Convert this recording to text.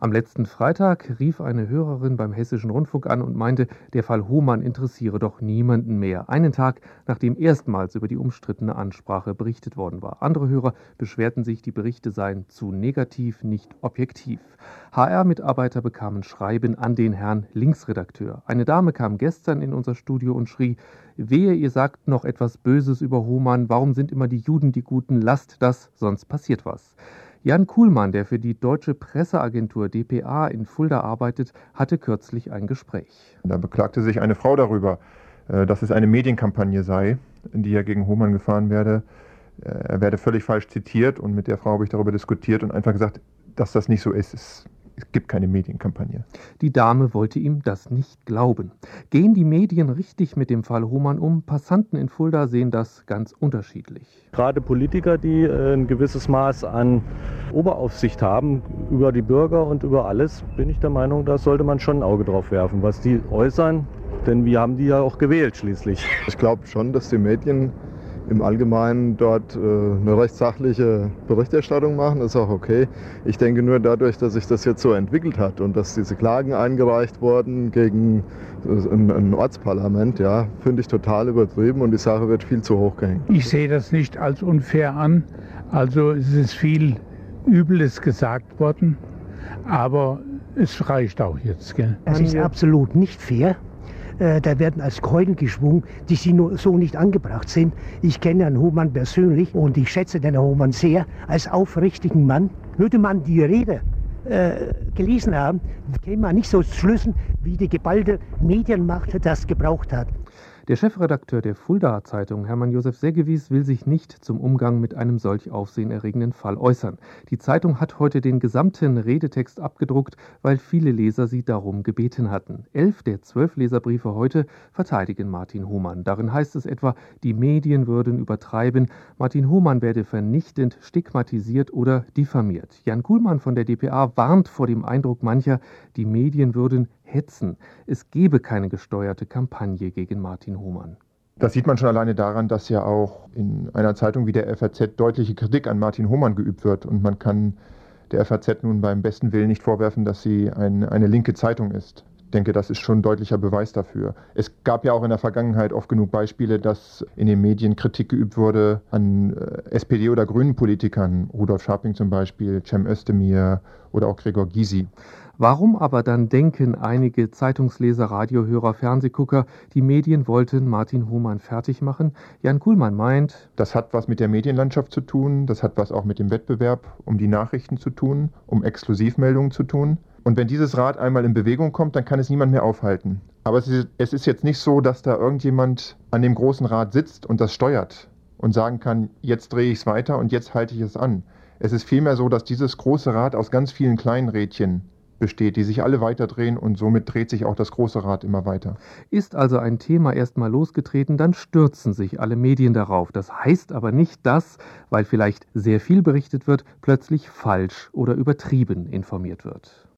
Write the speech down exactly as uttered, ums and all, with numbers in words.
Am letzten Freitag rief eine Hörerin beim Hessischen Rundfunk an und meinte, der Fall Hohmann interessiere doch niemanden mehr. Einen Tag, nachdem erstmals über die umstrittene Ansprache berichtet worden war. Andere Hörer beschwerten sich, die Berichte seien zu negativ, nicht objektiv. H R-Mitarbeiter bekamen Schreiben an den Herrn Linksredakteur. Eine Dame kam gestern in unser Studio und schrie: Wehe, ihr sagt noch etwas Böses über Hohmann. Warum sind immer die Juden die Guten? Lasst das, sonst passiert was. Jan Kuhlmann, der für die Deutsche Presseagentur D P A in Fulda arbeitet, hatte kürzlich ein Gespräch. Da beklagte sich eine Frau darüber, dass es eine Medienkampagne sei, in die er gegen Hohmann gefahren werde. Er werde völlig falsch zitiert, und mit der Frau habe ich darüber diskutiert und einfach gesagt, dass das nicht so ist. Es Es gibt keine Medienkampagne. Die Dame wollte ihm das nicht glauben. Gehen die Medien richtig mit dem Fall Hohmann um? Passanten in Fulda sehen das ganz unterschiedlich. Gerade Politiker, die ein gewisses Maß an Oberaufsicht haben über die Bürger und über alles, bin ich der Meinung, da sollte man schon ein Auge drauf werfen, was die äußern. Denn wir haben die ja auch gewählt schließlich. Ich glaube schon, dass die Medien im Allgemeinen dort äh, eine recht sachliche Berichterstattung machen, ist auch okay. Ich denke nur dadurch, dass sich das jetzt so entwickelt hat und dass diese Klagen eingereicht wurden gegen ein, ein Ortsparlament, ja, finde ich total übertrieben und die Sache wird viel zu hoch gehängt. Ich sehe das nicht als unfair an. Also es ist viel Übles gesagt worden, aber es reicht auch jetzt. Gell? Das ist absolut nicht fair. Da werden als Keule geschwungen, die sie nur so nicht angebracht sind. Ich kenne Herrn Hohmann persönlich und ich schätze den Herrn Hohmann sehr als aufrichtigen Mann. Würde man die Rede äh, gelesen haben, käme man nicht so zu Schlüssen, wie die geballte Medienmacht das gebraucht hat. Der Chefredakteur der Fuldaer Zeitung, Hermann Josef Seggewies, will sich nicht zum Umgang mit einem solch aufsehenerregenden Fall äußern. Die Zeitung hat heute den gesamten Redetext abgedruckt, weil viele Leser sie darum gebeten hatten. Elf der zwölf Leserbriefe heute verteidigen Martin Hohmann. Darin heißt es etwa, die Medien würden übertreiben, Martin Hohmann werde vernichtend stigmatisiert oder diffamiert. Jan Kuhlmann von der D P A warnt vor dem Eindruck mancher, die Medien würden hetzen. Es gebe keine gesteuerte Kampagne gegen Martin Hohmann. Das sieht man schon alleine daran, dass ja auch in einer Zeitung wie der F A Z deutliche Kritik an Martin Hohmann geübt wird. Und man kann der F A Z nun beim besten Willen nicht vorwerfen, dass sie ein, eine linke Zeitung ist. Ich denke, das ist schon ein deutlicher Beweis dafür. Es gab ja auch in der Vergangenheit oft genug Beispiele, dass in den Medien Kritik geübt wurde an S P D- oder Grünen-Politikern, Rudolf Scharping zum Beispiel, Cem Özdemir oder auch Gregor Gysi. Warum aber dann denken einige Zeitungsleser, Radiohörer, Fernsehgucker, die Medien wollten Martin Hohmann fertig machen? Jan Kuhlmann meint, das hat was mit der Medienlandschaft zu tun, das hat was auch mit dem Wettbewerb um die Nachrichten zu tun, um Exklusivmeldungen zu tun. Und wenn dieses Rad einmal in Bewegung kommt, dann kann es niemand mehr aufhalten. Aber es ist, es ist jetzt nicht so, dass da irgendjemand an dem großen Rad sitzt und das steuert und sagen kann, jetzt drehe ich es weiter und jetzt halte ich es an. Es ist vielmehr so, dass dieses große Rad aus ganz vielen kleinen Rädchen besteht, die sich alle weiterdrehen, und somit dreht sich auch das große Rad immer weiter. Ist also ein Thema erstmal losgetreten, dann stürzen sich alle Medien darauf. Das heißt aber nicht, dass, weil vielleicht sehr viel berichtet wird, plötzlich falsch oder übertrieben informiert wird.